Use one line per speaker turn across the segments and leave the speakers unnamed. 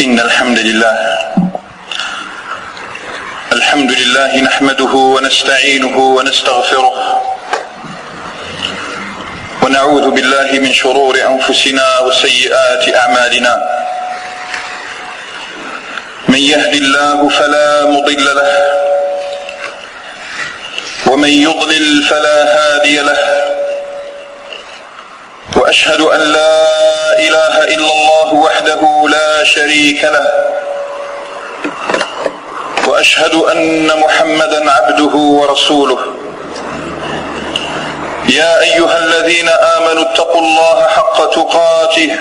إن الحمد لله نحمده ونستعينه ونستغفره ونعوذ بالله من شرور أنفسنا وسيئات أعمالنا. من يهد الله فلا مضل له ومن يضلل فلا هادي له، وأشهد أن لا إله إلا الله وحده لا شريك له، وأشهد أن محمدا عبده ورسوله. يا أيها الذين آمنوا اتقوا الله حق تقاته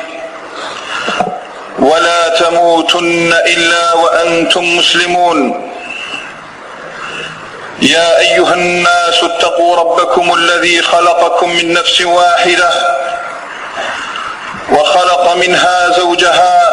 ولا تموتن إلا وأنتم مسلمون. يا أيها الناس اتقوا ربكم الذي خلقكم من نفس واحدة وخلق منها زوجها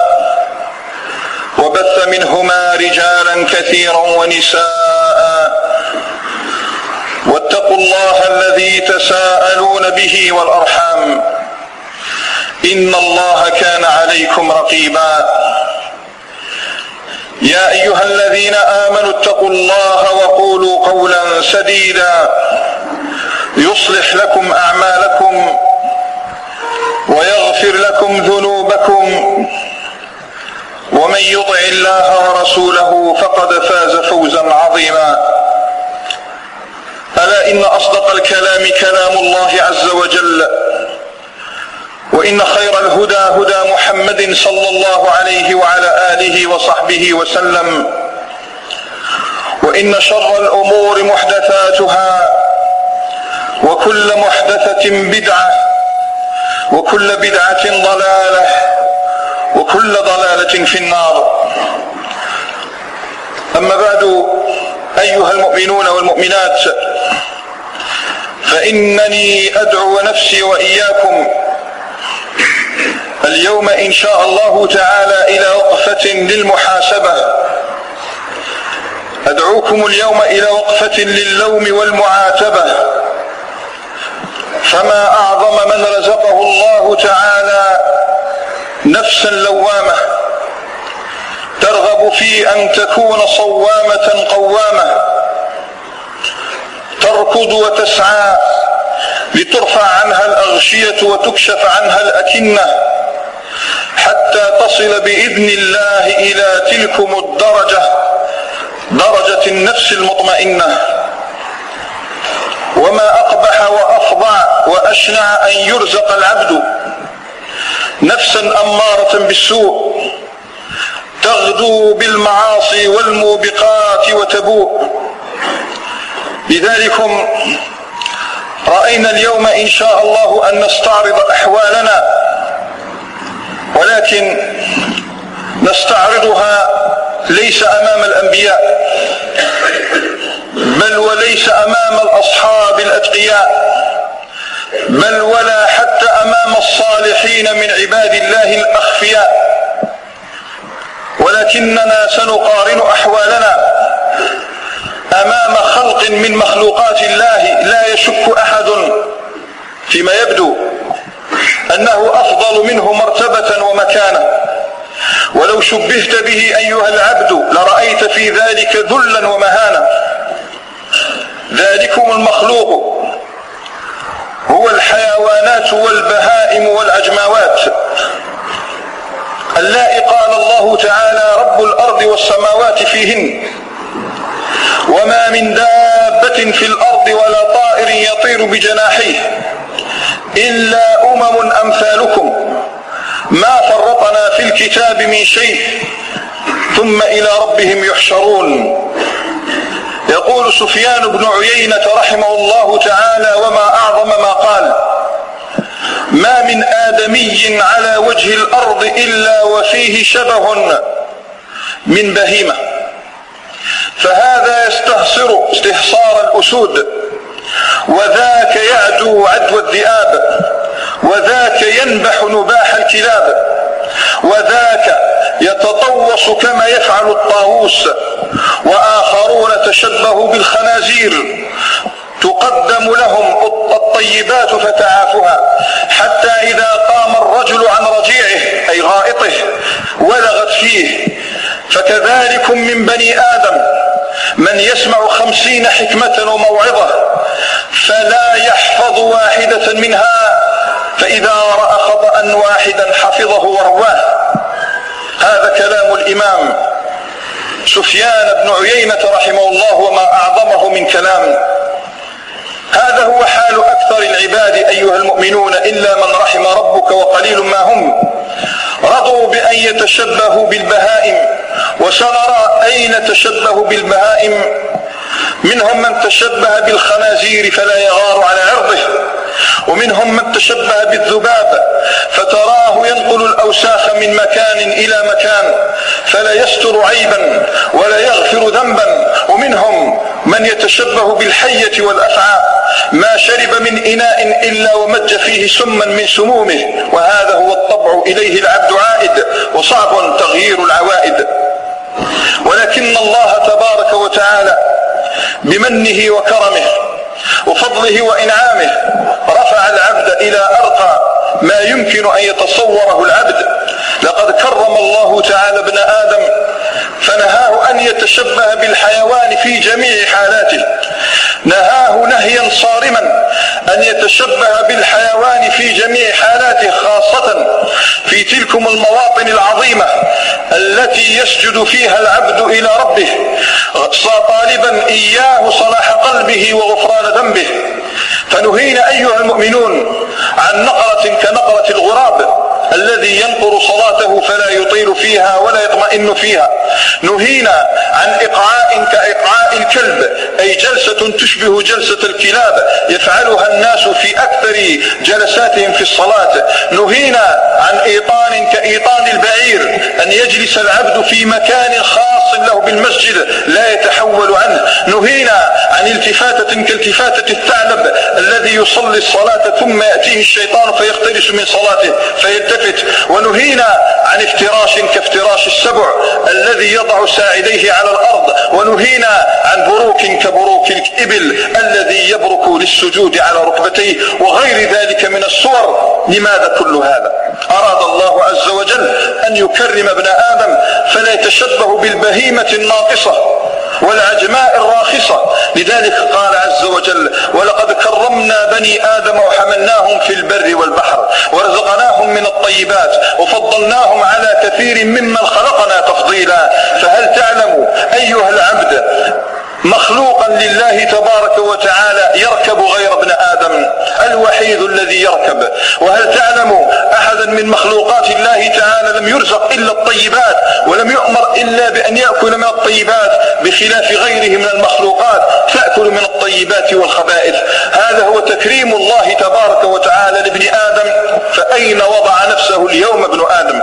وبث منهما رجالا كثيرا ونساء، واتقوا الله الذي تساءلون به والأرحام إن الله كان عليكم رقيبا. يا أيها الذين آمنوا اتقوا الله وقولوا قولا سديدا يصلح لكم أعمالكم ويغفر لكم ذنوبكم، ومن يطع الله ورسوله فقد فاز فوزا عظيما. ألا إن أصدق الكلام كلام الله عز وجل، وإن خير الهدى هدى محمد صلى الله عليه وعلى آله وصحبه وسلم، وإن شر الأمور محدثاتها، وكل محدثة بدعة، وكل بدعة ضلالة، وكل ضلالة في النار. أما بعد، أيها المؤمنون والمؤمنات، فإنني أدعو نفسي وإياكم اليوم إن شاء الله تعالى إلى وقفة للمحاسبة. أدعوكم اليوم إلى وقفة للوم والمعاتبة، فما أعظم من رزقه الله تعالى نفسا لوامة ترغب في أن تكون صوامة قوامة، تركض وتسعى لترفع عنها الأغشية وتكشف عنها الأكنة، حتى تصل بإذن الله إلى تلكم الدرجة، درجة النفس المطمئنة. وما أقبح وأفظع وأشنع أن يرزق العبد نفسا أمارة بالسوء تغدو بالمعاصي والموبقات وتبوء. لذلكم رأينا اليوم إن شاء الله أن نستعرض أحوالنا، ولكن نستعرضها ليس أمام الأنبياء، بل وليس أمام الأصحاب الأتقياء، بل ولا حتى أمام الصالحين من عباد الله الأخفياء، ولكننا سنقارن أحوالنا أمام خلق من مخلوقات الله لا يشك أحد فيما يبدو أنه أفضل منه مرتبة ومكانة، ولو شبهت به أيها العبد لرأيت في ذلك ذلا ومهانة. ذلكم المخلوق هو الحيوانات والبهائم والأجماوات اللائي قال الله تعالى رب الأرض والسماوات فيهن، وما من دابة في الأرض ولا طائر يطير بجناحيه إلا أمم أمثالكم ما فرطنا في الكتاب من شيء ثم إلى ربهم يحشرون. يقول سفيان بن عيينة رحمه الله تعالى وما أعظم ما قال: ما من آدمي على وجه الأرض إلا وفيه شبه من بهيمة، فهذا يستهصر استهصار الأسود، وذاك يعدو عدو الذئاب، وذاك ينبح نباح الكلاب، وذاك يتطوس كما يفعل الطاووس، وآخرون تشبهوا بالخنازير تقدم لهم الطيبات فتعافها، حتى إذا قام الرجل عن رجيعه أي غائطه ولغت فيه. فكذلكم من بني آدم من يسمع 50 حكمة وموعظة فلا يحفظ واحدة منها، فإذا رأى خطأ واحدا حفظه ورواه. هذا كلام الإمام سفيان بن عيينة رحمه الله، وما أعظمه من كلام. هذا هو حال أكثر العباد أيها المؤمنون، إلا من رحم ربك وقليل ما هم. رضوا بأن يتشبهوا بالبهائم، وسنرى أين تشبهوا بالبهائم. منهم من تشبه بالخنازير فلا يغار على عرضه، ومنهم من تشبه بالذباب فتراه ينقل الأوساخ من مكان إلى مكان فلا يستر عيبا ولا يغفر ذنبا، ومنهم من يتشبه بالحية والأفعى ما شرب من إناء إلا ومج فيه سما من سمومه، وهذا هو الطبع إليه العبد عائد، وصعب تغيير العوائد. ولكن الله تبارك وتعالى بمنه وكرمه وفضله وإنعامه رفع العبد إلى أرقى ما يمكن أن يتصوره العبد. لقد كرم الله تعالى ابن آدم فنهاه أن يتشبه بالحيوان في جميع حالاته، نهاه نهيا صارما أن يتشبه بالحيوان في جميع حالاته، خاصة في تلكم المواطن العظيمة التي يسجد فيها العبد إلى ربه طالبا إياه صلاح قلبه وغفران ذنبه. فنهينا أيها المؤمنون عن نقرة كنقرة الغراب الذي ينقر صلاته فلا يطيل فيها ولا يطمئن فيها. نهينا عن إقعاء كإقعاء الكلب، أي جلسة تشبه جلسة الكلاب يفعلها الناس في أكثر جلساتهم في الصلاة. نهينا عن إيطان كإيطان البعير، أن يجلس العبد في مكان خاص له بالمسجد لا يتحول عنه. نهينا عن التفاتة كالتفاتة الثعلب الذي يصلي الصلاة ثم يأتيه الشيطان فيختلس من صلاته فيلتفت. ونهينا عن افتراش كافتراش السبع الذي يضع ساعديه على الأرض. ونهينا عن بروك كبروك الإبل الذي يبرك للسجود على ركبتيه، وغير ذلك من الصور. لماذا كل هذا؟ أراد الله عز وجل أن يكرم ابن آدم فلا يتشبه بالبهيمة الناقصة والعجماء الراخصة. لذلك قال عز وجل: ولقد كرمنا بني آدم وحملناهم في البر والبحر ورزقناهم من الطيبات وفضلناهم على كثير ممن خلقنا تفضيلا. فهل تعلم أيها العبد مخلوقا لله تبارك وتعالى يركب غير ابن آدم، الوحيد الذي يركب؟ وهل تعلم أحدا من مخلوقات الله تعالى لم يرزق إلا الطيبات ولم يؤمر إلا بأن يأكل من الطيبات، بخلاف غيره من المخلوقات تأكل من الطيبات والخبائث. هذا هو تكريم الله تبارك وتعالى لابن آدم. فأين وضع نفسه اليوم ابن آدم؟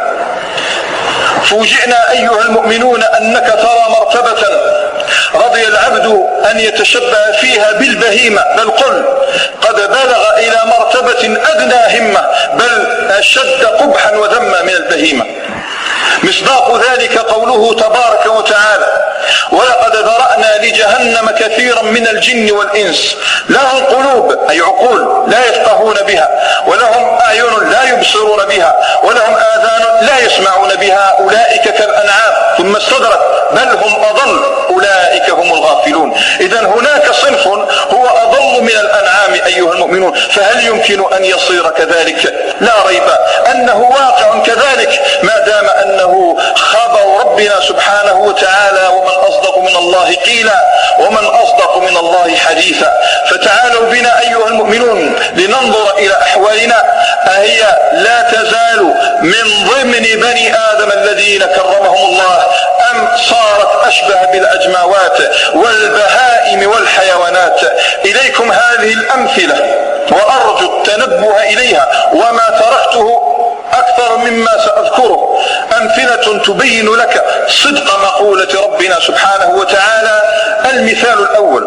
فوجئنا أيها المؤمنون أنك ترى مرتبة رضي العبد أن يتشبه فيها بالبهيمة، بل قل قد بلغ إلى مرتبة أدنى همة، بل أشد قبحا وذما من البهيمة. مصداق ذلك قوله تبارك وتعالى: ولقد ذرأنا لجهنم كثيرا من الجن والإنس لهم قلوب، أي عقول، لا يفقهون بها، ولهم أعين لا يبصرون بها، ولهم آذان لا يسمعون بها، أولئك كالأنعام. ثم استدرك: بل هم أضل، أولئك هم الغافلون. إذن هناك صنف هو أضل من الأنعام أيها المؤمنون. فهل يمكن أن يصير كذلك؟ لا ريب أنه واقع كذلك، ما دام أنه خبر ربنا سبحانه وتعالى: ومن أصدق من الله قيلا ومن أصدق من الله حديثا. فتعالوا بنا أيها المؤمنون لننظر إلى أحوالنا، أهي لا تزال من ضمن بني آدم الذين كرمهم الله، أم صارت أشبه بالأجماوات والبهائم والحيوانات؟ إليكم هذه الأمثلة وأرجو التنبه إليها، وما تركته أكثر مما سأذكره أمثلة تبين لك صدق مقولة ربنا سبحانه وتعالى. المثال الأول: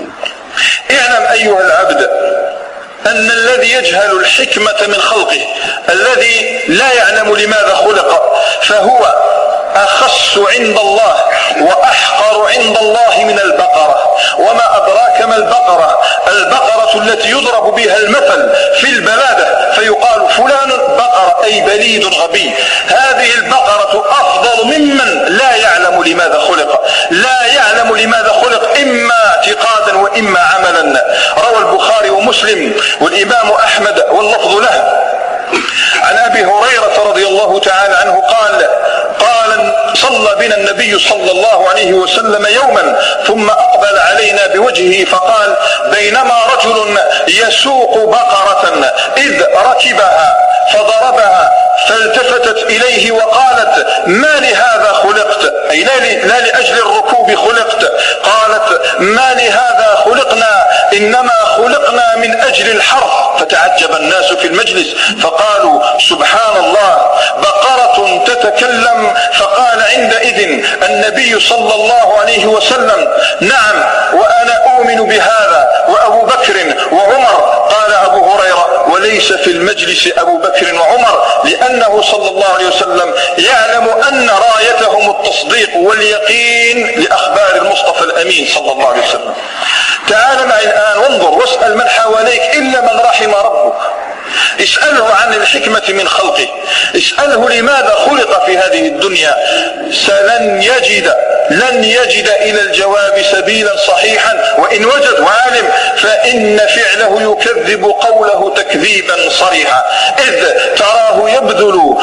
اعلم أيها العبد أن الذي يجهل الحكمة من خلقه، الذي لا يعلم لماذا خلق، فهو أخس عند الله وأحقر عند الله من البقرة. وما أدراك ما البقرة؟ البقرة التي يضرب بها المثل في البلادة فيقال فلان بقرة، أي بليد غبي. هذه البقرة أفضل ممن لا يعلم لماذا خلق، لا يعلم لماذا خلق، إما اعتقادا وإما عملا. روى البخاري ومسلم والإمام أحمد واللفظ له عن أبي هريرة رضي الله تعالى عنه قال صلى بنا النبي صلى الله عليه وسلم يوما ثم أقبل علينا بوجهه فقال: بينما رجل يسوق بقرة إذ ركبها فضربها فالتفتت إليه وقالت: ما لهذا خلقت؟ أي لا لأجل الركوب خلقت. قالت: ما لهذا خلقنا، إنما خلقنا من أجل الحرث. فتعجب الناس في المجلس فقالوا: سبحان الله، بقرة تتكلم. فقال عندئذ النبي صلى الله عليه وسلم: نعم، وأنا أؤمن بهذا وأبو بكر وعمر. قال أبو هريرة: وليس في المجلس أبو بكر وعمر، لأنه صلى الله عليه وسلم يعلم أن رايتهم التصديق واليقين لأخبار المصطفى الأمين صلى الله عليه وسلم. تعال معي الآن وانظر واسأل من حواليك إلا من رحم ربك. اسأله عن الحكمة من خلقه، اسأله لماذا خلق في هذه الدنيا. لن يجد إلى الجواب سبيلا صحيحا، وإن وجد وعلم فإن فعله يكذب قوله تكذيبا صريحا. إذ تراه يبذل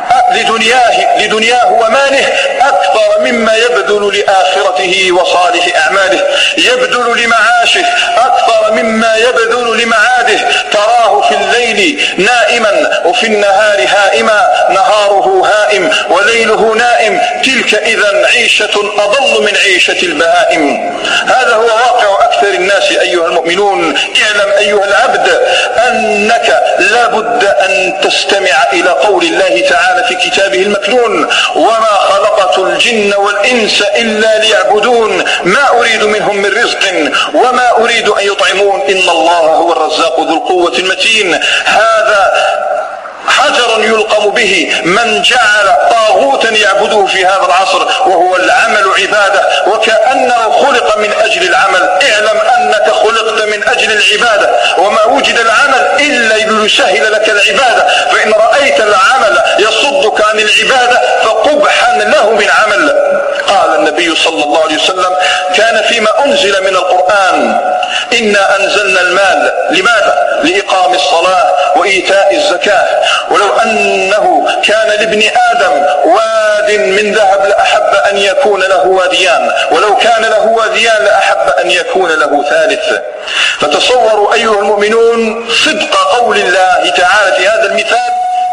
لدنياه وماله أكثر مما يبذل لآخرته وصالح أعماله، يبذل لمعاشه أكثر مما يبذل لمعاده. تراه في الليل نائما وفي النهار هائما، نهاره هائم وليله نائم، تلك إذا عيشة أضل من عيشة البهائم. هذا هو واقع أكثر الناس أيها المؤمنون. اعلم أيها العبد أنك لابد أن تستمع إلى قول الله تعالى في كتابه المكنون: وما خلقت الجن والإنس إلا ليعبدون ما أريد منهم من رزق وما أريد أن يطعمون إن الله هو الرزاق ذو القوة المتين. هذا حجر يلقم به من جعل طاغوتا يعبده في هذا العصر، وهو العمل عبادة، وكأنه خلق من أجل العمل. اعلم أنك خلقت من أجل العبادة، وما وجد العمل إلا ليسهل لك العبادة. فإن رأيت العمل يصدك عن العبادة فقبحا له من عمل. قال النبي صلى الله عليه وسلم: كان فيما أنزل من القرآن إنا أنزلنا المال. لماذا؟ لإقام الصلاة وإيتاء الزكاة. ولو أنه كان لابن آدم واد من ذهب لأحب أن يكون له واديان، ولو كان له واديان لأحب أن يكون له ثالث. فتصوروا أيها المؤمنون صدق قول الله تعالى في هذا المثال: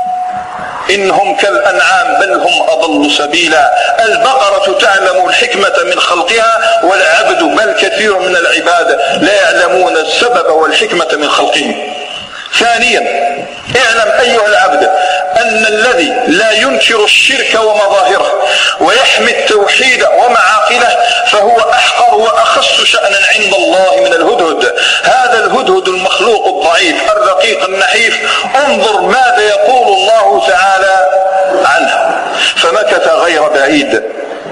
إنهم كالأنعام بل هم أضل سبيلا. البقرة تعلم الحكمة من خلقها، والعبد بل كثير من العباد لا يعلمون السبب والحكمة من خلقهم. ثانيا، اعلم أيها العبد أن الذي لا ينكر الشرك ومظاهره ويحمي التوحيد ومعاقله فهو أحقر وأخص شأنا عند الله من الهدهد. هذا الهدهد المخلوق الضعيف الرقيق النحيف، انظر ماذا يقول الله تعالى عنه: فمكث غير بعيد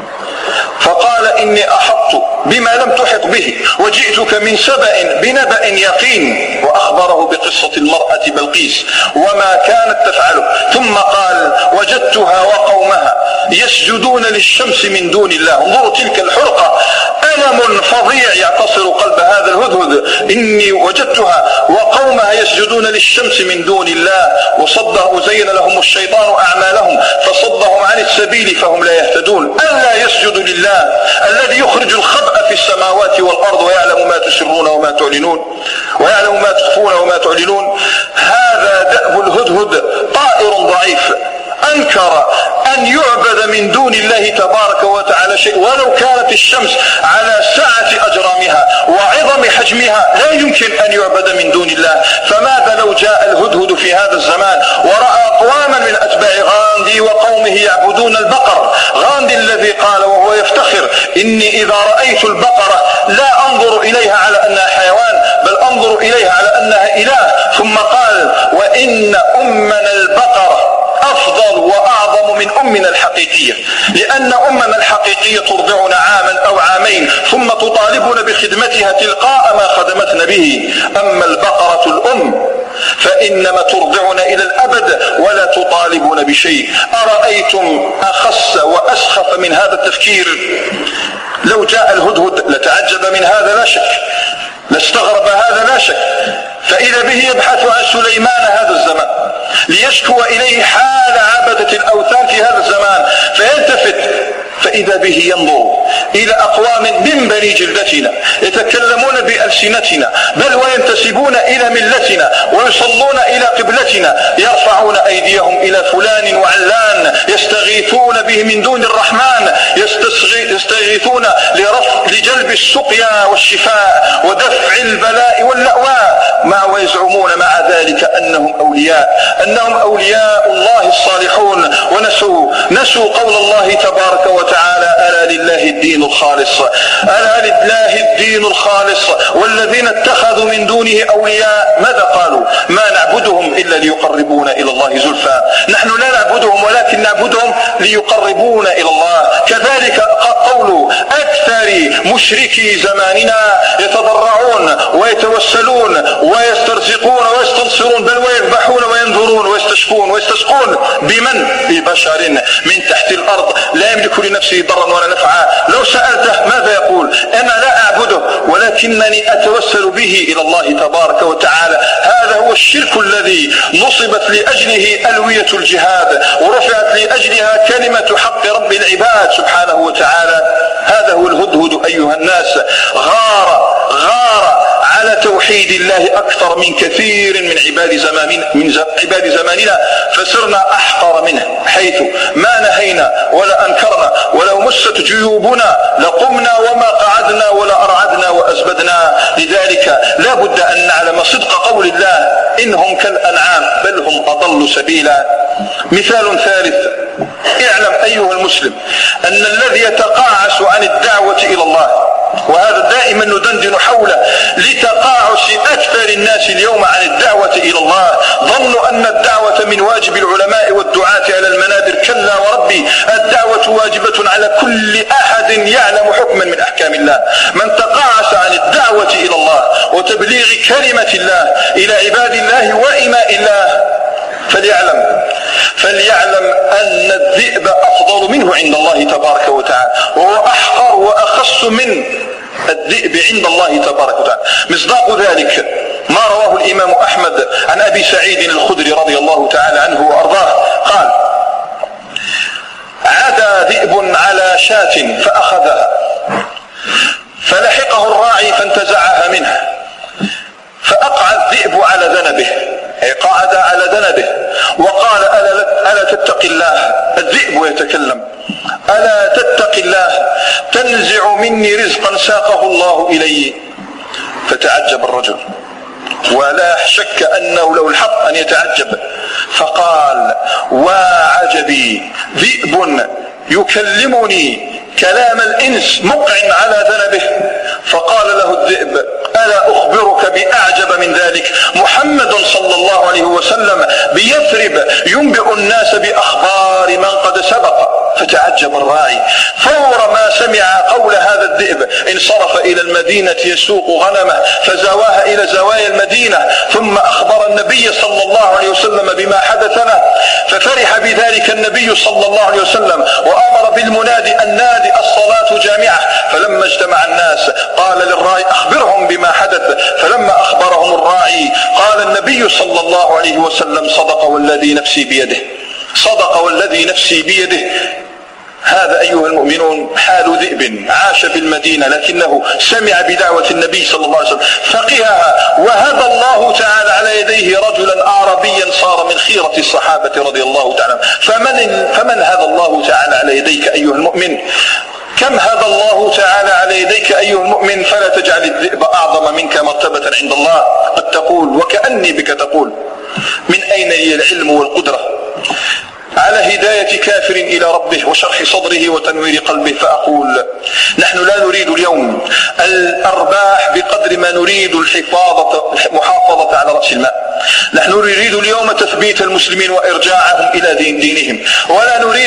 فقال: إني أحطت بما لم تحط به وجئتك من سبأ بنبأ يقين. وأخبره بقصة المرأة بلقيس وما كانت تفعله. ثم قال: وجدتها وقومها يسجدون للشمس من دون الله. انظروا تلك الحرقة، ألم فظيع يعتصر قلب هذا الهدهد. إني وجدتها وقومها يسجدون للشمس من دون الله وزين لهم الشيطان أعمالهم فصدهم عن السبيل فهم لا يهتدون. ألا يسجدوا لله الذي يخرج الخبأ في السماوات والأرض ويعلم ما تسرون وما تعلنون ويعلم ما تخفون وما تعلنون. هذا دأب الهدهد، طائر ضعيف أنكر أن يعبد من دون الله تبارك وتعالى شيء، ولو كانت الشمس على سعة أجرامها وعظم حجمها لا يمكن أن يعبد من دون الله. فماذا لو جاء الهدهد في هذا الزمان ورأى أقواما من أتباع غاندي وقومه يعبدون البقر؟ غاندي الذي قال وهو يفتخر: إني إذا رأيت البقرة لا أنظر إليها على أنها حيوان بل أنظر إليها على أنها إله. ثم قال: وإن أمنا البقرة أفضل وأعظم أعظم من أمنا الحقيقية، لأن أمنا الحقيقية ترضعنا عاما أو عامين ثم تطالبنا بخدمتها تلقاء ما خدمتنا به. أما البقرة الأم فإنما ترضعنا إلى الأبد ولا تطالبنا بشيء. أرأيتم أخس وأسخف من هذا التفكير؟ لو جاء الهدهد لتعجب من هذا لا شك، لاستغرب هذا لا شك، فإذا به يبحث عن سليمان هذا الزمان ليشكو إليه حال عبدة الأوثان في هذا الزمان، فيلتفت فإذا به ينظر إلى أقوام من بني جلدتنا يتكلمون بألسنتنا بل وينتسبون إلى ملتنا ويصلون إلى قبلتنا، يرفعون أيديهم إلى فلان وعلان يستغيثون به من دون الرحمن، يستغيثون لجلب السقيا والشفاء ودفع البلاء واللأواء، ويزعمون مع ذلك أنهم أولياء الله الصالحون، ونسوا قول الله تبارك وتعالى: ألا لله الدين الخالص، ألا لله الدين الخالص والذين اتخذوا من دونه أولياء ماذا قالوا؟ ما نعبدهم إلا ليقربونا إلى الله زلفى. نحن لا نعبدهم ولكن نعبدهم ليقربونا إلى الله. كذلك قول أكثر مشركي زماننا يتضرعون ويتوسلون ويسترزقون ويستنصرون بل ويذبحون وينذرون ويستشكون ويستسقون بمن؟ ببشر من تحت الأرض لا يملك لنفسه ضرا ولا نفعا. لو سألته ماذا يقول؟ أنا لا أعبده ولكنني أتوسل به إلى الله تبارك وتعالى. هذا هو الشرك الذي نصبت لأجله ألوية الجهاد ورفعت لأجلها كلمة حق رب العباد سبحانه وتعالى. هذا هو الهدهد أيها الناس، غار على توحيد الله أكثر من كثير من عباد زماننا فصرنا أحقر منه، حيث ما نهينا ولا أنكرنا ولو مست جيوبنا لقمنا وما قعدنا ولا أرعدنا وأزبدنا. لذلك لا بد أن نعلم صدق قول الله: إنهم كالأنعام بل هم أضل سبيلا. مثال ثالث: اعلم أيها المسلم أن الذي يتقاعس عن الدعوة إلى الله، وهذا دائما ندندن حوله لتقاعس أكثر الناس اليوم عن الدعوة إلى الله، ظنوا أن الدعوة من واجب العلماء والدعاة على المنابر. كلا وربي، الدعوة واجبة على كل أحد يعلم حكما من أحكام الله. من تقاعس عن الدعوة إلى الله وتبليغ كلمة الله إلى عباد الله وإماء الله فليعلم أن الذئب أفضل منه عند الله تبارك وتعالى، وهو أحقر وأخص من الذئب عند الله تبارك وتعالى. مصداق ذلك ما رواه الإمام أحمد عن أبي سعيد الخدري رضي الله تعالى عنه وأرضاه قال: عدا ذئب على شاة فأخذها فلحقه الراعي فانتزعها منه فأقع الذئب على ذنبه، أي قعد على ذنبه وقال: ألا تتق الله. الذئب يتكلم: ألا تتق الله تنزع مني رزقا ساقه الله إلي. فتعجب الرجل، ولا شك أنه لو الحق أن يتعجب، فقال: وعجبي، ذئب يكلمني كلام الإنس مقع على ذنبه. فقال له الذئب: ألا أخبرك بأعجب من ذلك؟ محمد صلى الله عليه وسلم بيثرب ينبئ الناس بأخبار من قد سبق. فتعجب الراعي، فور ما سمع قول هذا الذئب انصرف إلى المدينة يسوق غنمه فزواها إلى زوايا المدينة، ثم أخبر النبي صلى الله عليه وسلم بما حدث له، ففرح بذلك النبي صلى الله عليه وسلم وأمر بالمنادي أن نادي الصلاة جامعة. فلما اجتمع الناس قال للراعي: أخبرهم بما حدث. فلما أخبرهم الراعي قال النبي صلى الله عليه وسلم: صدق والذي نفسي بيده، صدق والذي نفسي بيده. هذا أيها المؤمنون حال ذئب عاش بالمدينة لكنه سمع بدعوة النبي صلى الله عليه وسلم فقهها، وهدى الله تعالى على يديه رجلا أعربيا صار من خيرة الصحابة رضي الله تعالى. فمن هدى الله تعالى على يديك أيها المؤمن؟ كم هدى الله تعالى على يديك أيها المؤمن؟ فلا تجعل الذئب أعظم منك مرتبة عند الله. قد تقول وكأني بك تقول: من أين لي العلم والقدرة على هداية كافر إلى ربه وشرح صدره وتنوير قلبه؟ فأقول: نحن لا نريد اليوم الأرباح بقدر ما نريد المحافظة على رأس الماء. نحن نريد اليوم تثبيت المسلمين وإرجاعهم إلى دينهم، ولا نريد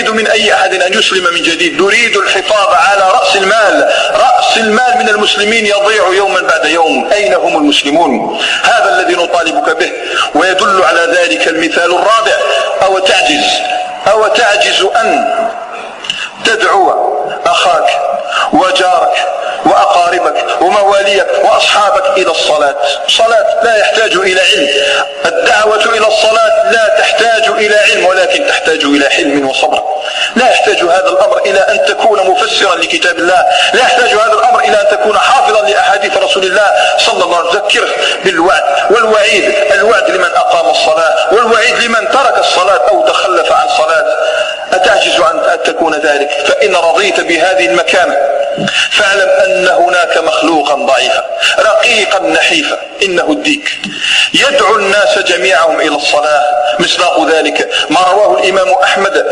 نريد من أي أحد أن يسلم من جديد، نريد الحفاظ على رأس المال. رأس المال من المسلمين يضيع يوما بعد يوم. أين هم المسلمون؟ هذا الذي نطالبك به. ويدل على ذلك المثال الرابع: أو تعجز أن تدعو أخاك وجارك وأقاربك ومواليك وأصحابك إلى الصلاة. صلاة لا يحتاج إلى علم. الدعوة إلى الصلاة لا تحتاج إلى علم، ولكن تحتاج إلى حلم وصبر. لا يحتاج هذا الأمر إلى أن تكون مفسرا لكتاب الله، لا يحتاج هذا الأمر إلى أن تكون حافظا لأحاديث رسول الله صلى الله عليه وسلم. ذكره بالوعد والوعيد، الوعد لمن أقام الصلاة والوعيد لمن ترك الصلاة أو تخلف عن صلاة. أتعجز أن تكون ذلك؟ فإن رضيت بهذه المكانة فاعلم أن هناك مخلوقا ضعيفا رقيقا نحيفا، إنه الديك يدعو الناس جميعهم إلى الصلاة. مصداق ذلك ما رواه الإمام أحمد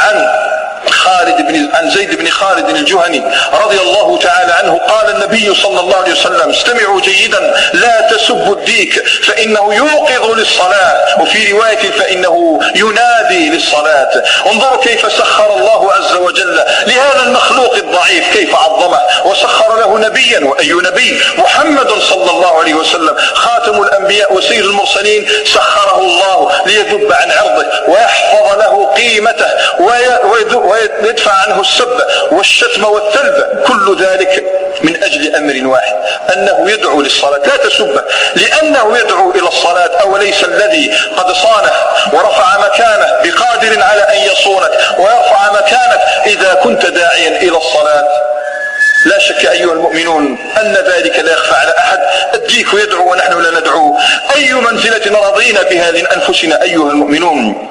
عن زيد بن خالد الجهني رضي الله تعالى عنه قال النبي صلى الله عليه وسلم: استمعوا جيدا، لا تسبوا الديك فإنه يوقظ للصلاة، وفي رواية فإنه ينادي للصلاة. انظروا كيف سخر الله عز وجل لهذا المخلوق الضعيف، كيف عظمه وسخر له نبيا. وأي نبي؟ محمد صلى الله عليه وسلم خاتم الأنبياء وسيد المرسلين، سخره الله ليذب عن عرضه ويحفظ له قيمته ويدفع عنه السب والشتم والثلب، كل ذلك من أجل أمر واحد: أنه يدعو للصلاة. لا تسبه لأنه يدعو إلى الصلاة. أوليس الذي قد صانه ورفع مكانه بقادر على أن يصونك ويرفع مكانك إذا كنت داعيا إلى الصلاة؟ لا شك أيها المؤمنون أن ذلك لا يخفى على أحد. الديك يدعو ونحن لا ندعو. أي منزلة رضينا بها لأنفسنا أيها المؤمنون؟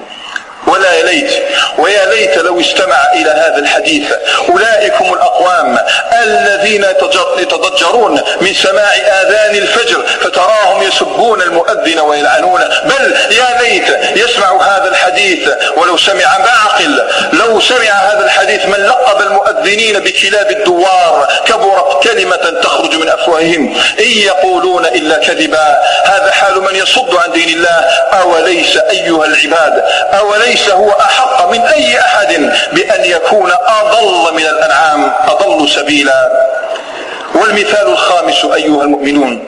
ويا ليت لو استمع إلى هذا الحديث أولئكم الأقوام الذين يتضجرون من سماع آذان الفجر فتراهم يسبون المؤذن ويلعنونه. بل يا ليت يسمع هذا الحديث ولو سمع معقل، لو سمع هذا الحديث من لقب المؤذنين بكلاب الدوار: كبرت كلمة تخرج من أفواههم إن يقولون إلا كذبا. هذا حال من يصد عن دين الله. أوليس أيها العباد، أوليس هو أحق من أي أحد بأن يكون أضل من الأنعام، أضل سبيلا؟ والمثال الخامس أيها المؤمنون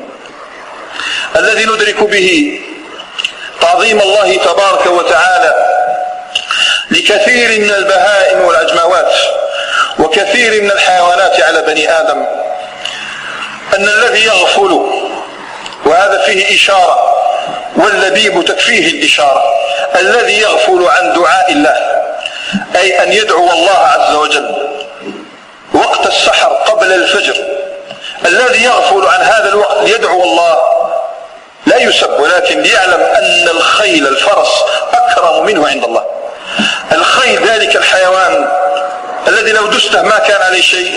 الذي ندرك به تعظيم الله تبارك وتعالى لكثير من البهائم والأجماوات وكثير من الحيوانات على بني آدم، أن الذي يغفل، وهذا فيه إشارة واللبيب تكفيه الإشارة، الذي يغفل عن دعاء الله، أي أن يدعو الله عز وجل وقت السحر قبل الفجر، الذي يغفل عن هذا الوقت يدعو الله لا يسب، ولكن ليعلم أن الخيل الفرس أكرم منه عند الله. الخيل ذلك الحيوان الذي لو دسته ما كان عليه شيء،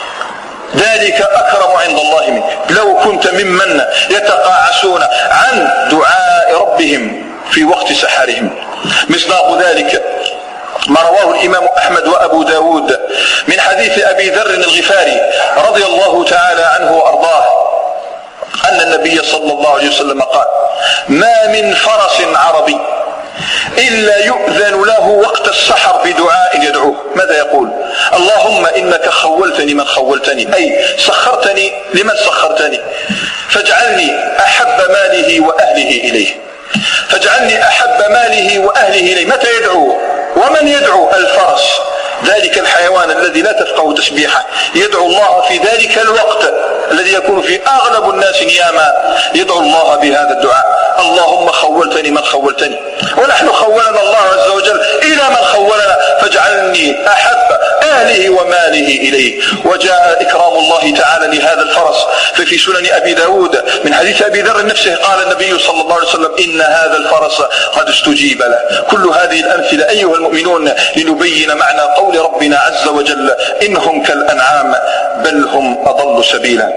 ذلك أكرم عند الله منك. لو كنت ممن يتقاعسون عن دعاء ربهم في وقت سحرهم. مصداق ذلك ما رواه الإمام أحمد وأبو داود من حديث أبي ذر الغفاري رضي الله تعالى عنه وأرضاه أن النبي صلى الله عليه وسلم قال: ما من فرس عربي إلا يؤذن له وقت السحر بدعاء يدعوه. ماذا يقول؟ اللهم إنك خولتني من خولتني، أي سخرتني لمن سخرتني، فاجعلني أحب ماله وأهله إليه، فاجعلني أحب ماله وأهله إليه. متى يدعو؟ ومن يدعو؟ الفرس، ذلك الحيوان الذي لا تفقه تسبيحه، يدعو الله في ذلك الوقت الذي يكون فيه أغلب الناس نياما، يدعو الله بهذا الدعاء: اللهم خولتني من خولتني. ونحن خولنا الله عز وجل إلى من خولنا، فاجعلني أحب أهله وماله إليه. وجاء إكرام الله تعالى لهذا الفرس ففي سنن أبي داود من حديث أبي ذر نفسه قال النبي صلى الله عليه وسلم: إن هذا الفرس قد استجيب له. كل هذه الأمثلة أيها المؤمنون لنبين معنى قول ربنا عز وجل: إنهم كالأنعام بل هم أضل سبيلا.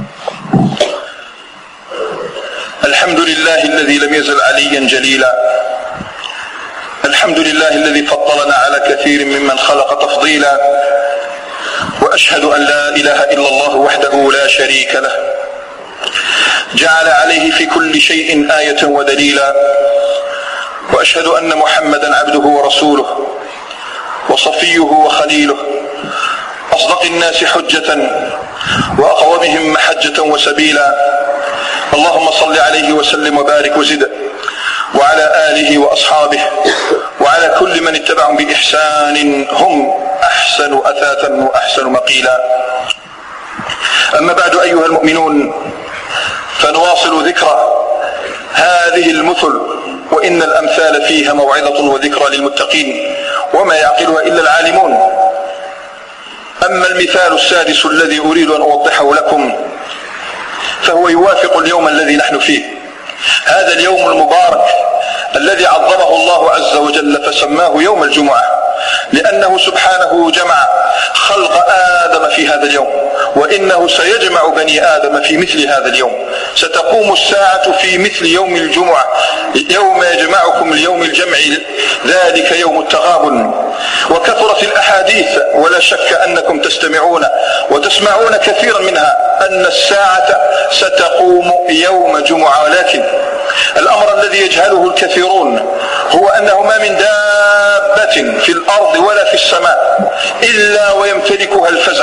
الحمد لله الذي لم يزل عليا جليلا، الحمد لله الذي فضلنا على كثير ممن خلق تفضيلا، وأشهد أن لا إله إلا الله وحده لا شريك له، جعل عليه في كل شيء آية ودليلا، وأشهد أن محمدا عبده ورسوله، وصفيه وخليله، أصدق الناس حجة وأقومهم محجة وسبيلا. اللهم صل عليه وسلم وبارك وزد، وعلى آله وأصحابه وعلى كل من اتبعهم بإحسان هم أحسن أثاثا وأحسن مقيلا. أما بعد أيها المؤمنون، فنواصل ذكر هذه المثل، وإن الأمثال فيها موعظة وذكرى للمتقين وما يعقلها إلا العالمون. أما المثال السادس الذي أريد أن أوضحه لكم فهو يوافق اليوم الذي نحن فيه، هذا اليوم المبارك الذي عظمه الله عز وجل فسماه يوم الجمعة، لأنه سبحانه جمع خلق آدم في هذا اليوم، وإنه سيجمع بني آدم في مثل هذا اليوم. ستقوم الساعة في مثل يوم الجمعة، يوم يجمعكم اليوم الجمع، ذلك يوم التغابن. وكثرت الأحاديث، ولا شك أنكم تستمعون وتسمعون كثيرا منها أن الساعة ستقوم يوم جمعة، ولكن الأمر الذي يجهله الكثيرون هو أنه ما من دابة في الأرض ولا في السماء إلا ويمتلكها الفزع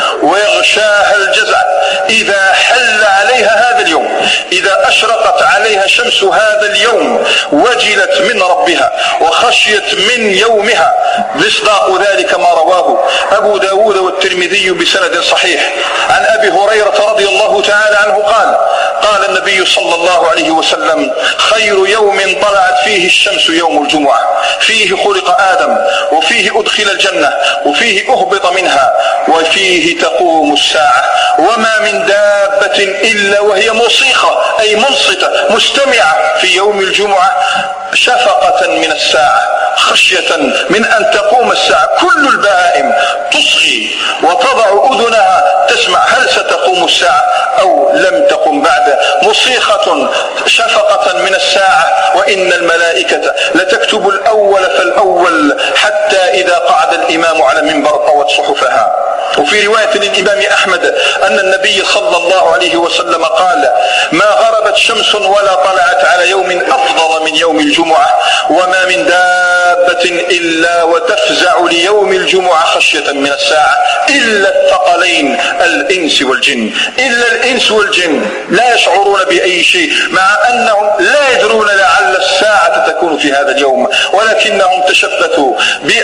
ويغشاها الجزع إذا حل عليها هذا اليوم، إذا أشرقت عليها شمس هذا اليوم وجلت من ربها وخشيت من يومها. مصداق ذلك ما رواه أبو داود والترمذي بسند صحيح عن أبي هريرة رضي الله تعالى عنه قال: قال النبي صلى الله عليه وسلم: خير يوم طلعت فيه الشمس يوم الجمعة، فيه خلق آدم، وفيه أدخل الجنة، وفيه أهبط منها، وفيه تقوم الساعة، وما من دابة إلا وهي مصيخة أي منصتة مستمعة في يوم الجمعة شفقة من الساعة، خشية من أن تقوم الساعة. كل البهائم تصغي وتضع أذنها تسمع هل ستقوم الساعة أو لم تقم بعد، مصيخة شفقة من الساعة. وإن الملائكة لتكتب الأول فالأول حتى إذا قعد الإمام على المنبر طوت صحفها. وفي رواية للإمام أحمد أن النبي صلى الله عليه وسلم قال: ما غربت شمس ولا طلعت على يوم أفضل من يوم الجمعة، وما من دابة إلا وتفزع ليوم الجمعة خشية من الساعة إلا الثقلين الإنس والجن. إلا الإنس والجن لا يشعرون بأي شيء، مع أنهم لا يدرون لعل الساعة تكون في هذا اليوم، ولكنهم تشبثوا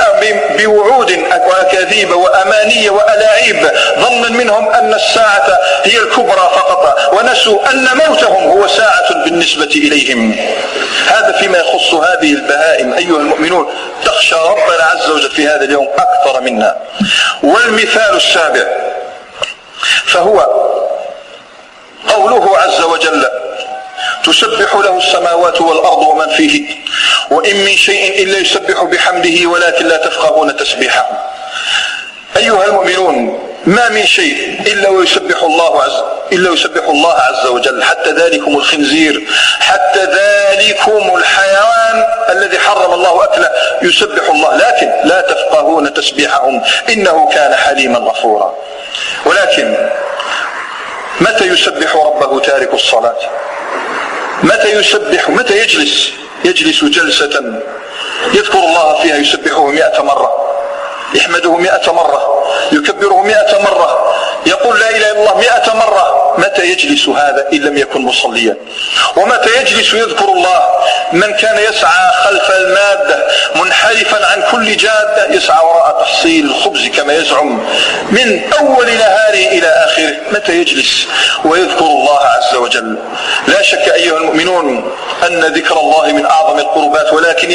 بوعود وأكاذيب وأماني وألاعيب ظنا منهم أن الساعة هي الكبرى فقط، ونسوا أن موتهم هو ساعة بالنسبة إليهم. هذا فيما يخص هذه البهائم. أيها المؤمنون، تخشى ربنا عز وجل في هذا اليوم أكثر منا. والمثال السابع فهو قوله عز وجل: تسبح له السماوات والأرض ومن فيه وإن من شيء إلا يسبح بحمده ولكن لا تفقهون تسبيحه. أيها المؤمنون، ما من شيء إلا ويسبح الله عز وجل، حتى ذلكم الخنزير، حتى ذلكم الحيوان الذي حرم الله أكله يسبح الله، لكن لا تفقهون تسبيحهم إنه كان حليما غفورا. ولكن متى يسبح ربه تارك الصلاة؟ متى يسبح؟ متى يجلس جلسة يذكر الله فيها يسبحه 100 مرة، يحمده 100 مرة، يكبره 100 مرة، يقول لا إله إلا الله 100 مرة؟ متى يجلس هذا إن لم يكن مصليا؟ ومتى يجلس يذكر الله؟ من كان يسعى خلف المادة منحرفا عن كل جادة، يسعى وراء تحصيل الخبز كما يزعم من أول نهاره إلى آخره، متى يجلس ويذكر الله عز وجل؟ لا شك أيها المؤمنون أن ذكر الله من أعظم القربات، ولكن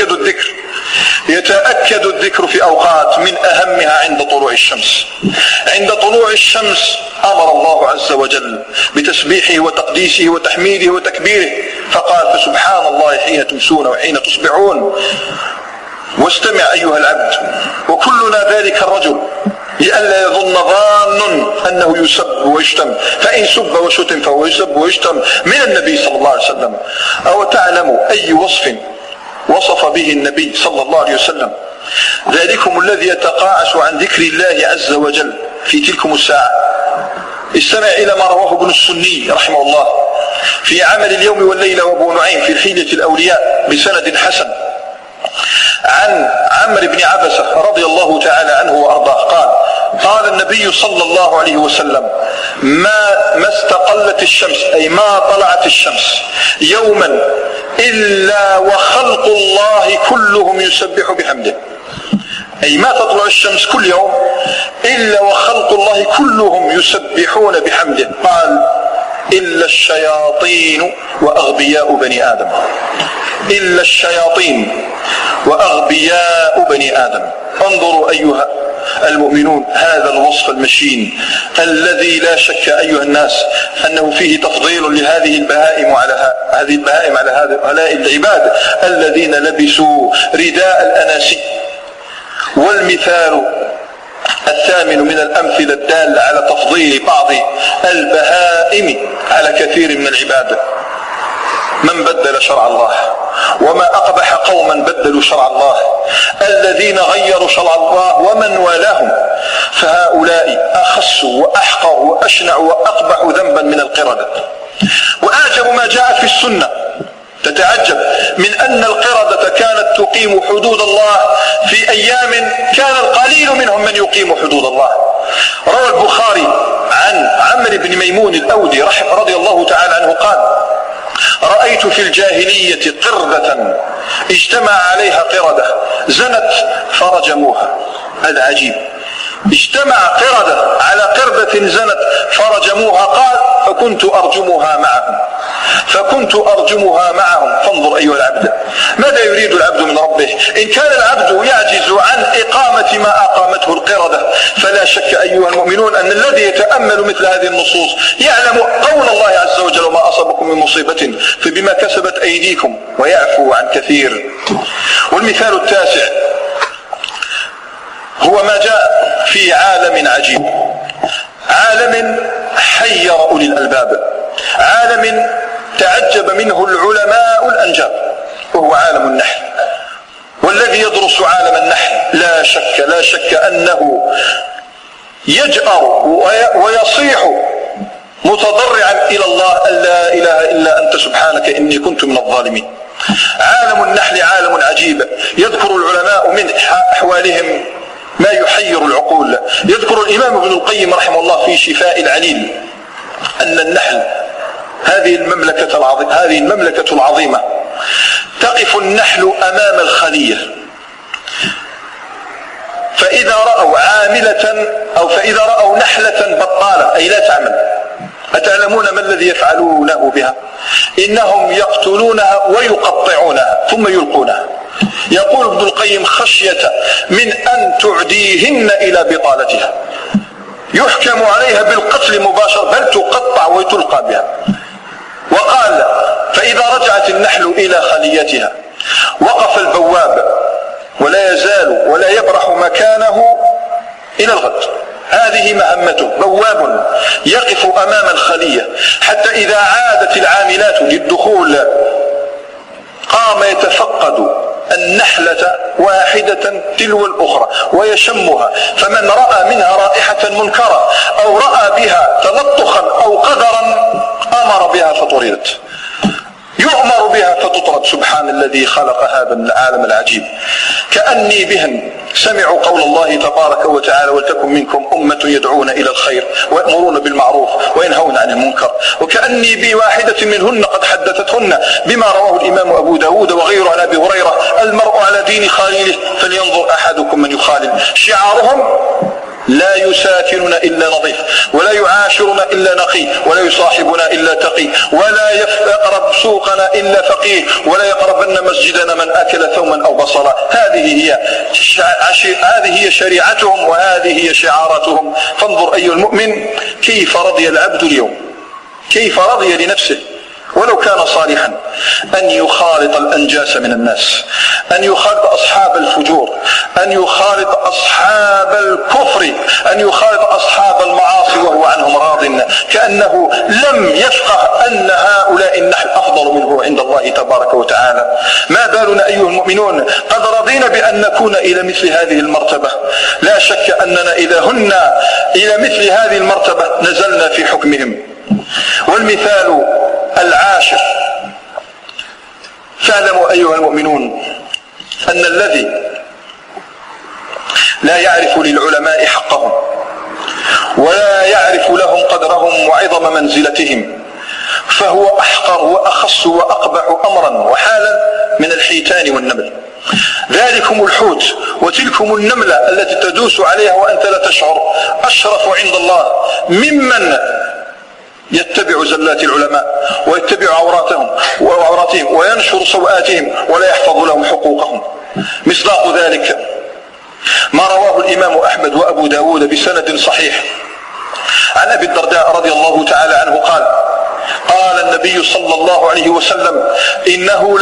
يتأكد الذكر في أوقات من أهمها عند طلوع الشمس. عند طلوع الشمس أمر الله عز وجل بتسبيحه وتقديسه وتحميده وتكبيره، فقال: فسبحان الله حين تمسون وحين تصبحون. واستمع أيها العبد، وكلنا ذلك الرجل، لئلا يظن ظان أنه يسب ويشتم، فإن سب وشتم فهو يسب ويشتم من النبي صلى الله عليه وسلم. أو تعلم أي وصف وصف به النبي صلى الله عليه وسلم؟ ذلكم الذي يتقاعس عن ذكر الله عز وجل في تلكم الساعة. استمع إلى ما رواه ابن السني رحمه الله في عمل اليوم والليلة وابو نعيم في حلية الأولياء بسند حسن عن عمرو بن عبسة رضي الله تعالى عنه وأرضاه قال النبي صلى الله عليه وسلم: ما استقلت الشمس، أي ما طلعت الشمس يوما إلا وخلق الله كلهم يسبح بحمده، أي ما تطلع الشمس كل يوم إلا وخلق الله كلهم يسبحون بحمده. قال: إلا الشياطين وأغبياء بني آدم. إلا الشياطين وأغبياء بني آدم. انظروا أيها المؤمنون هذا الوصف المشين الذي لا شك أيها الناس أنه فيه تفضيل لهذه البهائم على هؤلاء العباد الذين لبسوا رداء الأناسي. والمثال الثامن من الأمثلة الدالة على تفضيل بعض البهائم على كثير من العباد: من بدل شرع الله. وما أقبح قوما بدلوا شرع الله، الذين غيروا شرع الله ومن والاهم، فهؤلاء أخس وأحقر وأشنع وأقبح ذنبا من القردة. وأعجب ما جاء في السنة، تتعجب من أن القردة كانت تقيم حدود الله في أيام كان القليل منهم من يقيم حدود الله. روى البخاري عن عمرو بن ميمون الأودي رضي الله تعالى عنه قال: رأيت في الجاهلية قردة اجتمع عليها قردة زنت فرجموها. هذا عجيب، اجتمع قردة على قردة زنت فرجموها. قال: فكنت أرجمها معهم. فانظر أيها العبد، ماذا يريد العبد من ربه؟ إن كان العبد يعجز عن إقامة ما أقامته القردة، فلا شك أيها المؤمنون أن الذي يتأمل مثل هذه النصوص يعلم قول الله عز وجل: وما أصابكم من مصيبة فبما كسبت أيديكم ويعفو عن كثير. والمثال التاسع هو ما جاء في عالم عجيب، عالم حير أولي الألباب، عالم تعجب منه العلماء الأنجاب، وهو عالم النحل. والذي يدرس عالم النحل لا شك أنه يجأر ويصيح متضرعا إلى الله: لا إله إلا أنت سبحانك إني كنت من الظالمين. عالم النحل عالم عجيب، يذكر العلماء من أحوالهم ما يحير العقول. يذكر الإمام ابن القيم رحمه الله في شفاء العليل أن النحل هذه المملكة العظيمة تقف النحل أمام الخلية، فإذا رأوا نحلة بطالة أي لا تعمل، أتعلمون ما الذي يفعلونه بها؟ إنهم يقتلونها ويقطعونها ثم يلقونها. يقول ابن القيم: خشية من أن تعديهن إلى بطالتها، يحكم عليها بالقتل مباشرة، بل تقطع وتلقى بها. وقال: فإذا رجعت النحل إلى خليتها وقف البواب ولا يزال ولا يبرح مكانه إلى الغد. هذه مهمته، بواب يقف أمام الخلية حتى إذا عادت العاملات للدخول قام يتفقد النحلة واحدة تلو الأخرى ويشمها، فمن رأى منها رائحة منكرة أو رأى بها تلطخا أو قدرا أمر بها فطردت، يؤمر بها فتطرد. سبحان الذي خلق هذا العالم العجيب. كأني بهم سمعوا قول الله تبارك وتعالى: ولتكن منكم أمة يدعون إلى الخير ويأمرون بالمعروف وينهون عن المنكر. وكأني بواحدة منهن قد حدثتهن بما رواه الإمام أبو داود وغيره عن أبي هريرة: المرء على دين خليله فلينظر أحدكم من يخالل. شعارهم: لا يساكننا إلا نظيف، ولا يعاشرنا إلا نقي، ولا يصاحبنا إلا تقي، ولا يقرب سوقنا إلا فقيه، ولا يقربن مسجدنا من أكل ثوما أو بصلا. هذه هي شريعتهم وهذه هي شعاراتهم. فانظر أيها المؤمن كيف رضي العبد اليوم، كيف رضي لنفسه ولو كان صالحا أن يخالط الأنجاس من الناس، أن يخالط أصحاب الفجور، أن يخالط أصحاب الكفر، أن يخالط أصحاب المعاصي وهو عنهم راض، كأنه لم يفقه أن هؤلاء النحل أفضل منه عند الله تبارك وتعالى. ما بالنا أيها المؤمنون قد رضينا بأن نكون إلى مثل هذه المرتبة؟ لا شك أننا إذا هنا إلى مثل هذه المرتبة نزلنا في حكمهم. والمثال العاشر: فاعلموا أيها المؤمنون أن الذي لا يعرف للعلماء حقهم ولا يعرف لهم قدرهم وعظم منزلتهم، فهو أحقر وأخص وأقبح أمرا وحالا من الحيتان والنمل. ذلكم الحوت وتلكم النملة التي تدوس عليها وأنت لا تشعر أشرف عند الله ممن يتبع زلات العلماء ويتبع عوراتهم وينشر سوءاتهم ولا يحفظ لهم حقوقهم. مصداق ذلك ما رواه الإمام أحمد وأبو داود بسند صحيح عن أبي الدرداء رضي الله تعالى عنه قال النبي صلى الله عليه وسلم: إنه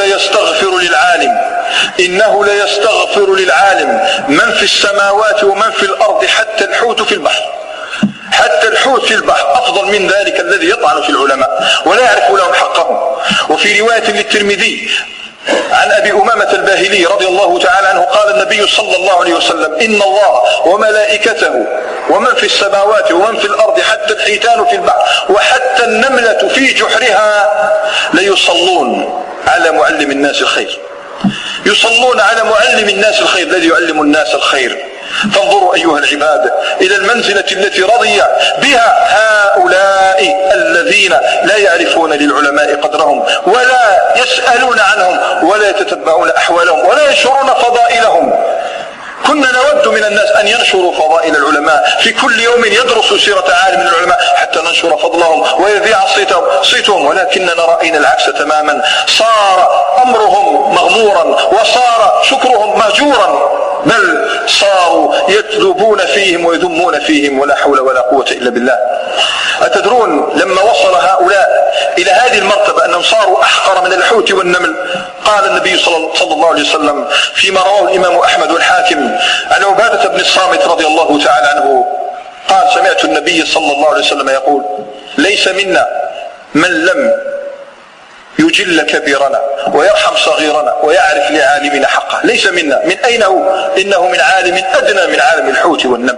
ليستغفر للعالم من في السماوات ومن في الأرض حتى الحوت في البحر. حتى الحوت في البحر أفضل من ذلك الذي يطعن في العلماء ولا يعرف لهم حقهم. وفي رواية للترمذي عن أبي أمامة الباهلي رضي الله تعالى عنه قال النبي صلى الله عليه وسلم: إن الله وملائكته ومن في السماوات ومن في الأرض حتى الحيتان في البحر وحتى النملة في جحرها ليصلون على معلم الناس الخير. يصلون على معلم الناس الخير الذي يعلم الناس الخير. فانظروا أيها العباد إلى المنزلة التي رضي بها هؤلاء الذين لا يعرفون للعلماء قدرهم ولا يسألون عنهم ولا يتتبعون أحوالهم ولا ينشرون فضائلهم. كنا نود من الناس أن ينشروا فضائل العلماء، في كل يوم يدرسوا سيرة عالم من العلماء حتى ننشر فضلهم ويذيع صيتهم، ولكننا رأينا العكس تماما. صار أمرهم مغمورا وصار شكرهم مهجورا، بل صاروا يكذبون فيهم ويذمون فيهم، ولا حول ولا قوة إلا بالله. أتدرون لما وصل هؤلاء إلى هذه المرتبة أنهم صاروا أحقر من الحوت والنمل؟ قال النبي صلى الله عليه وسلم فيما رواه الإمام أحمد والحاكم عن عبادة بن الصامت رضي الله تعالى عنه قال: سمعت النبي صلى الله عليه وسلم يقول: ليس منا من لم يجل كبيرنا ويرحم صغيرنا ويعرف لعالمنا حقه. ليس منا. من أين هو؟ إنه من عالم أدنى من عالم الحوت والنمل.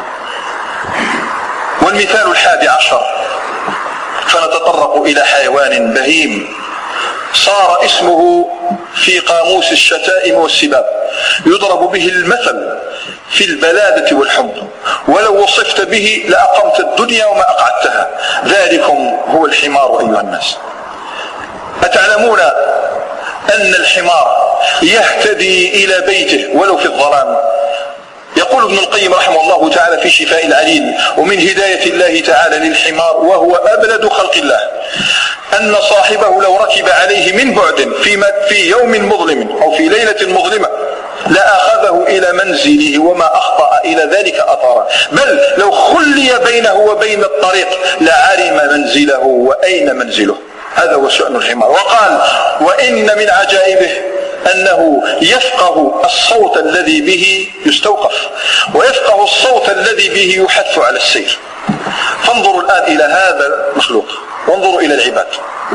والمثال 11 فنتطرق إلى حيوان بهيم صار اسمه في قاموس الشتائم والسباب، يضرب به المثل في البلادة والحمد، ولو وصفت به لأقمت الدنيا وما أقعدتها. ذلكم هو الحمار أيها الناس. أتعلمون أن الحمار يهتدي إلى بيته ولو في الظلام؟ يقول ابن القيم رحمه الله تعالى في شفاء العليل: ومن هداية الله تعالى للحمار وهو أبلد خلق الله أن صاحبه لو ركب عليه من بعد في يوم مظلم أو في ليلة مظلمة لأخذه إلى منزله وما أخطأ إلى ذلك أثرا، بل لو خلي بينه وبين الطريق لعلم منزله وأين منزله. هذا هو شأن الحمار. وقال: وإن من عجائبه أنه يفقه الصوت الذي به يستوقف ويفقه الصوت الذي به يحث على السير. فانظروا الآن إلى هذا المخلوق وانظروا إلى العباد.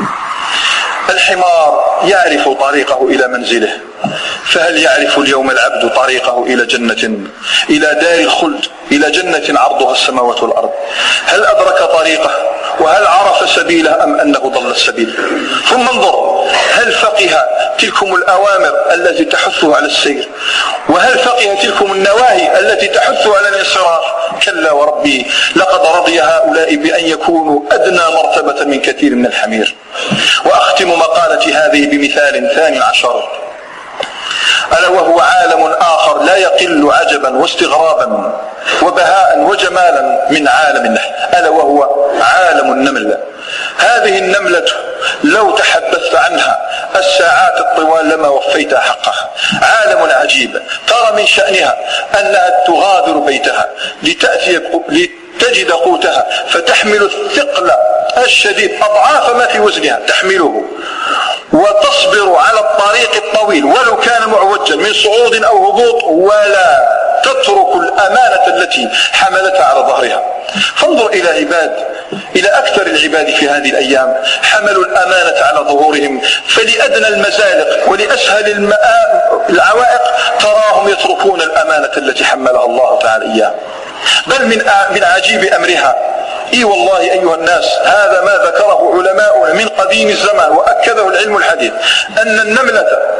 الحمار يعرف طريقه إلى منزله، فهل يعرف اليوم العبد طريقه إلى جنة، إلى دار الخلد، إلى جنة عرضها السماوات والأرض؟ هل أدرك طريقه وهل عرف سبيله أم أنه ضل السبيل؟ ثم انظر، هل فقه تلكم الأوامر التي تحثه على السير؟ وهل فقه تلكم النواهي التي تحثه على الانصراف؟ كلا وربي لقد رضي هؤلاء بأن يكونوا أدنى مرتبة من كثير من الحمير. وأختم مقالتي هذه بمثال 12 ألا وهو عالم آخر لا يقل عجبا واستغرابا وبهاء وجمالا من عالم النحل، ألا وهو عالم النمل. هذه النملة لو تحدثت عنها الساعات الطوال لما وفيتها حقها. عالم عجيب، ترى من شأنها أنها تغادر بيتها لتجد قوتها، فتحمل الثقل الشديد أضعاف ما في وزنها تحمله، وتصبر على الطريق الطويل ولو كان معوجا من صعود أو هبوط، ولا تترك الأمانة التي حملتها على ظهرها. فانظر إلى أكثر العباد في هذه الأيام حملوا الأمانة على ظهورهم، فلأدنى المزالق ولأسهل العوائق تراهم يتركون الأمانة التي حملها الله تعالى إياه. بل من عجيب أمرها، إي والله أيها الناس، هذا ما ذكره علماؤنا من قديم الزمان وأكده العلم الحديث، أن النملة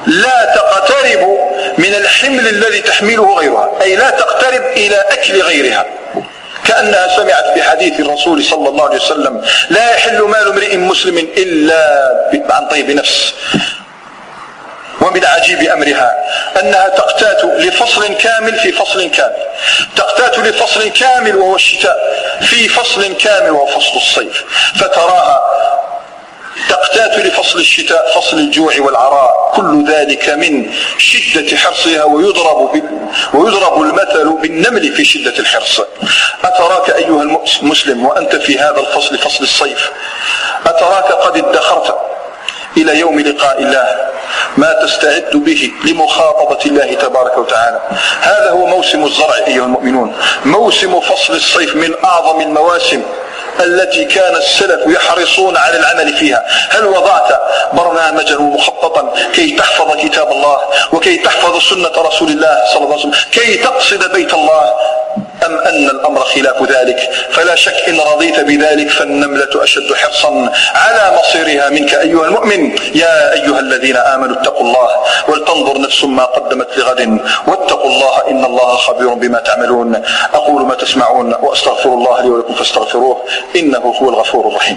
لا تقترب من الحمل الذي تحمله غيرها، أي لا تقترب إلى أكل غيرها، كأنها سمعت بحديث الرسول صلى الله عليه وسلم: لا يحل مال امرئ مسلم إلا عن طيب نفس. ومن عجيب أمرها أنها تقتات لفصل كامل في فصل كامل، تقتات لفصل كامل وهو الشتاء في فصل كامل وهو فصل الصيف، فتراها تقتات لفصل الشتاء فصل الجوع والعراء، كل ذلك من شدة حرصها، ويضرب المثل بالنمل في شدة الحرص. أتراك أيها المسلم وأنت في هذا الفصل فصل الصيف، أتراك قد ادخرت إلى يوم لقاء الله ما تستعد به لمخاطبة الله تبارك وتعالى؟ هذا هو موسم الزرع أيها المؤمنون، موسم فصل الصيف من أعظم المواسم التي كان السلف يحرصون على العمل فيها. هل وضعت برنامجا مخططا كي تحفظ كتاب الله وكي تحفظ سنة رسول الله صلى الله عليه وسلم، كي تقصد بيت الله، أم أن الأمر خلاف ذلك؟ فلا شك إن رضيت بذلك فالنملة أشد حرصا على مصيرها منك أيها المؤمن. يا أيها الذين آمنوا اتقوا الله ولتنظر نفس ما قدمت لغد واتقوا الله إن الله خبير بما تعملون. أقول ما تسمعون وأستغفر الله لي ولكم فاستغفروه إنه هو الغفور الرحيم.